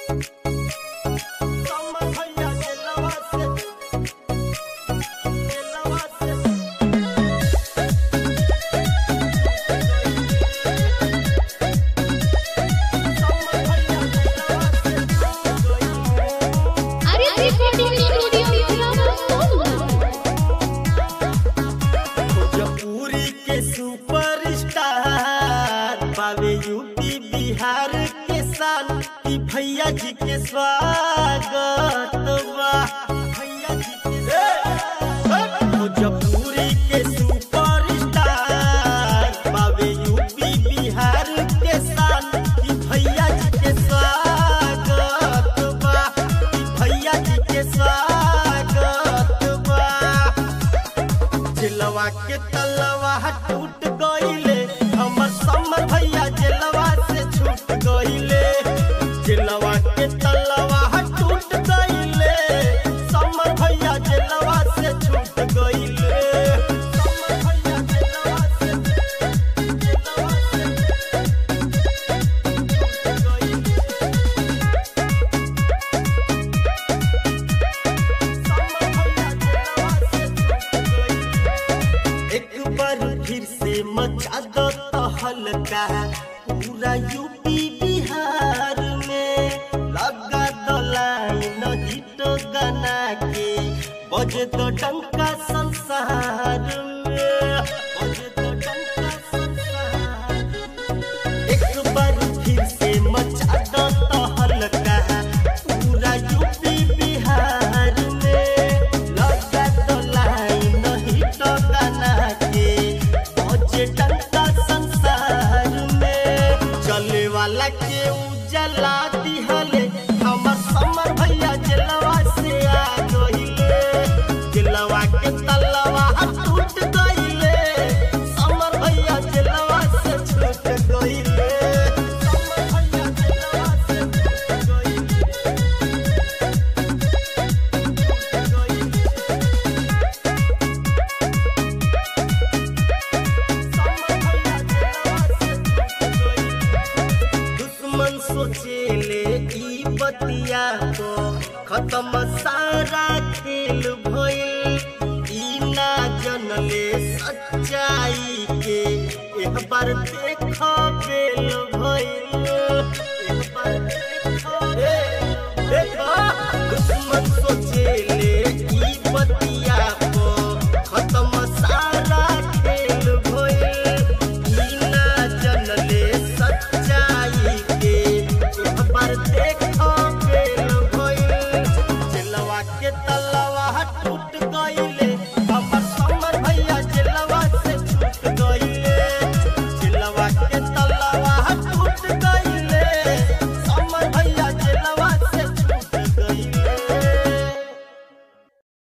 UP Bihar के शान की भैया जी के स्वागत बा। भैया जी के भोजपुरी के सुपरस्टार बाबे यूपी बिहार के शान की भैया जी के स्वागत बा। भैया जी के स्वागत बा। जिलवा के तलवा टूट गईले हमर समर भैया जिलवा से छूट गईले। जिलवा के तलवा टूट गईले समर भैया जिलवा से छूट गईले। समर भैया जिलवा से छूट गईले। समर भैया जिलवा से छूट गईले। एक बार फिर से मचा दो हल्का पूरा यूपी बिहार में लगा दो लाइन हिट गाना के बजे तो डंका संसार में। बजे तो डंका संसार। एक बार फिर से मचा दो हल्का पूरा यूपी बिहार में लगा दो लाइन हिट गाना के बजे डंका वाला के उजला दिहले हमर समर भैया जिलवा से आ गईले। जिलवा के तलवा टूट गईले समर भैया जिलवा से छूट गईले। समर भैया जिलवा से छूट गईले। सोचेले ई बतिया को खत्म सारा खेल भइल। ई ना जनले सच्चाई के एक बार देख बेल भइल। एक बार देखो दुश्मन सोचेले ई बतिया